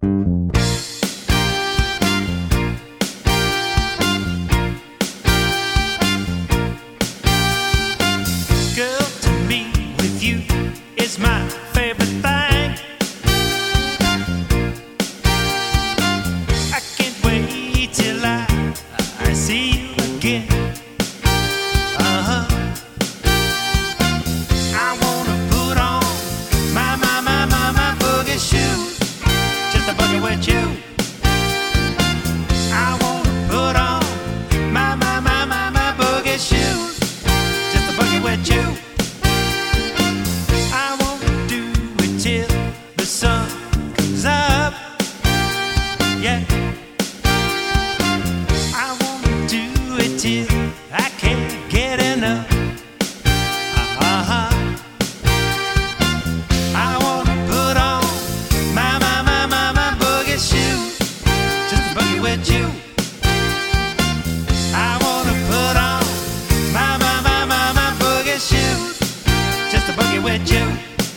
Girl, to me, with you is my favorite thing. I can't wait till I see you again. I wanna put on my boogie shoes, just a boogie with you. I wanna put on my boogie shoes, just a boogie with you. I wanna do it till the sun comes up, yeah. I wanna do it till I can't get enough. I wanna put on my boogie shoes, just a boogie with you. I wanna put on my boogie shoes, just a boogie with you.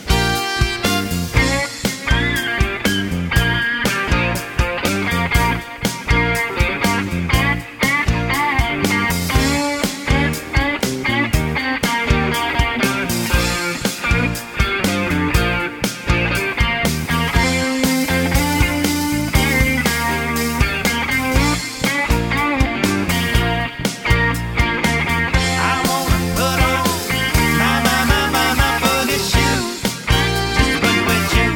I wanna put on my boogie shoes, just a boogie with you.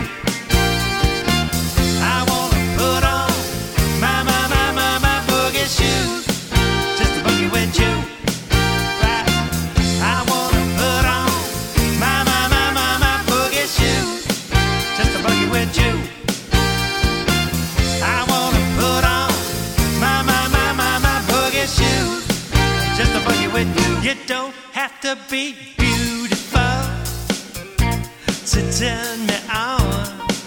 I wanna put on my boogie shoes, just a boogie with you. Right. I wanna put on my boogie shoes, just a boogie with you. I wanna put on my boogie shoes, just a boogie with you. You don't have to be beautiful to turn me on.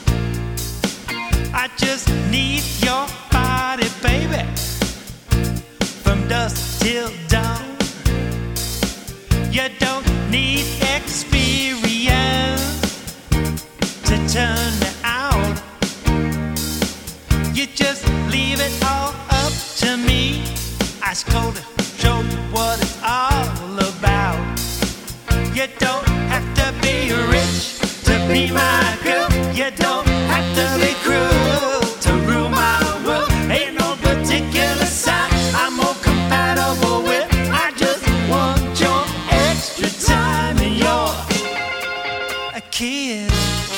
I just need your body, baby, from dusk till dawn. You don't need experience to turn me out. You just leave it all up to me. Ice cold to show you what it's all about. You don't have to be rich to be my girl. You don't have to be cruel to rule my world. Ain't no particular sign I'm more compatible with. I just want your extra time and your kiss.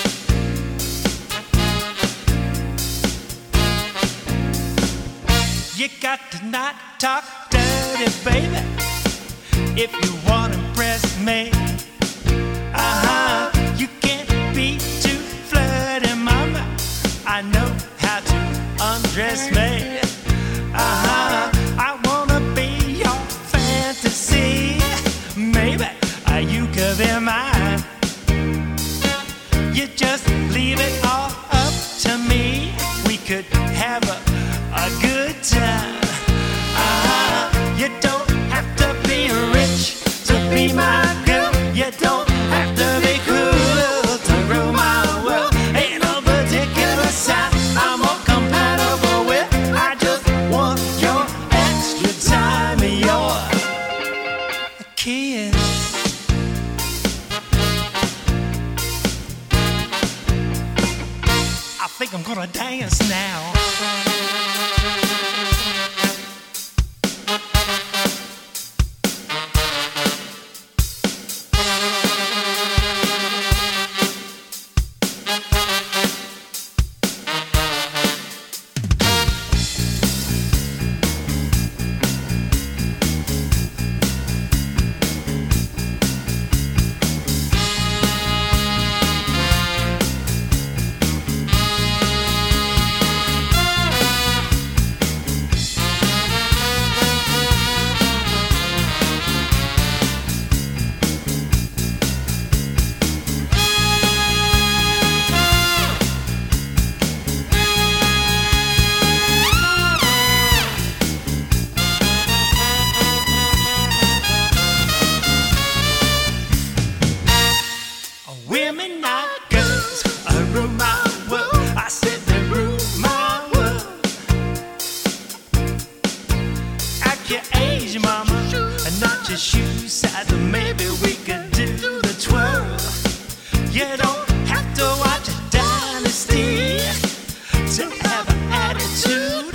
You got to not talk dirty, baby, if you want to impress me. You can't be too flirty, mama. I know how to undress me. I wanna be your fantasy, maybe you could be mine. You just leave it all up to me. We could have a good time. You don't have to be rich to be my girl. You don't have to be cruel to rule my world. Ain't no particular sign I'm more compatible with. I just want your extra time and your kiss. I think I'm gonna dance now. decide that maybe we could do the twirl. You don't have to watch Dynasty to have an attitude.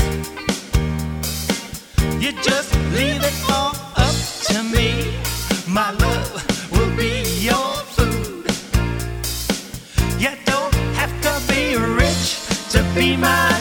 You just leave it all up to me. My love will be your food. You don't have to be rich to be my